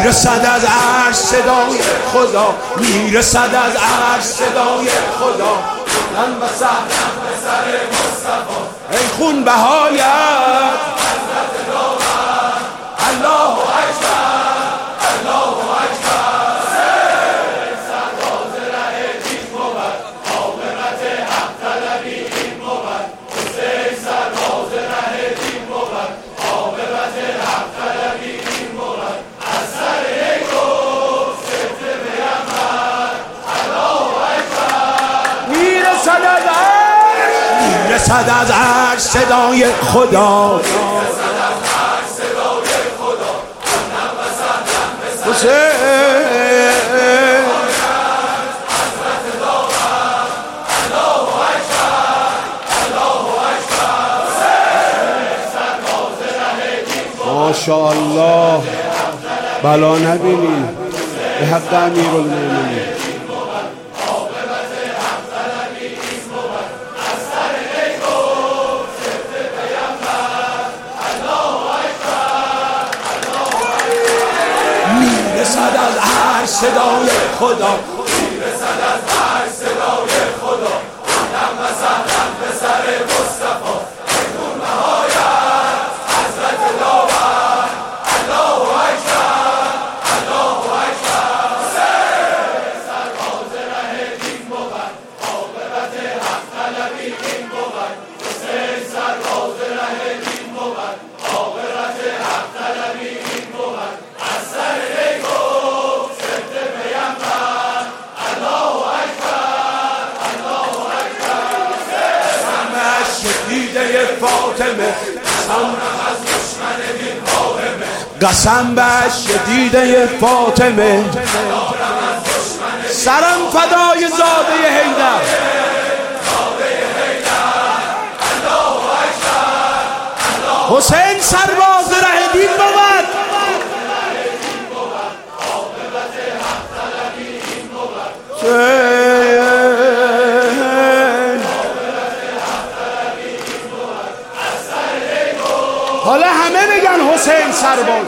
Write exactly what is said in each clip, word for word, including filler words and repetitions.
میرسد از عرش صدای خدا، میرسد از عرش صدای خدا. من و سهلن به سر مصطفی، ای خون بهایت حضرت داور. الله اکبر، الله اکبر. سرباز ره دین بود، عاقبت حق طلبی این بود. حسین سرباز ره دین بود، عاقبت حق طلبی این بود. از سر یک روز سفته پیامبر. الله اکبر. میرسد از عرش، میرسد از عرش صدای خدا، حسین. ماشاءالله بلا نبینی به حق امیرالمومنین. میرسد از عرش صدای خدا، میرسد از عرش صدای خدا. هم و سهلن به سر مصطفی، بدون نهایت حضرت داور. الله اکبر، الله اکبر. حسین سرباز ره دین بود، عاقبت حق طلبی این بود. حسین سرباز ره دین بود، عاقبت حق طلبی این بود. از سر دیده فاطمه، قسم از دشمن دین واهمه. قسم بهش دیده فاطمه، سرم فدای زاده حیدر. حسین سرباز ره دین بود، حالا همه بگن حسین سرباز.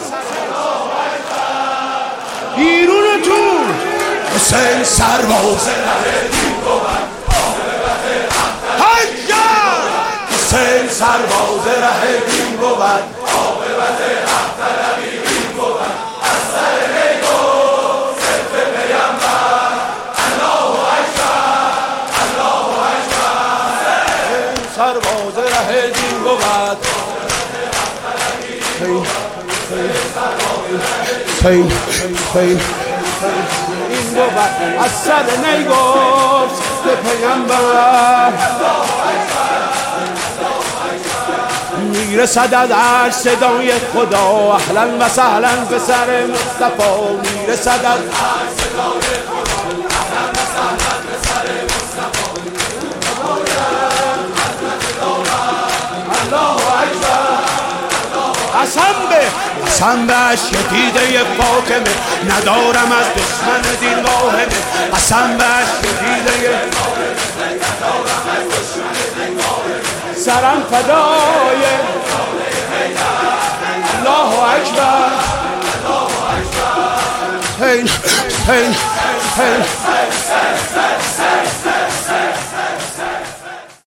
بیرون تو حسین سرباز حجر. حسین سرباز ره دین بود، عاقبت حق طلبی این بود. از سر نیگو سفته پیامبر. الله اکبر، الله اکبر. حسین سرباز ره دین بود. حسین حسین این بود از سر نیگفت به پیامبر. میرسد از عرش صدای خدا، اهلا و سهلا به سر مصطفی. میرسد از عرش صدای خدا، اهلا و سهلا به سر مصطفی. الله اکبر. قسم به قسم بهش دیده فاطمه، ندارم از دشمن دین واهمه. قسم بهش دیده سرم فدای. الله اکبر. حسین حسین حسین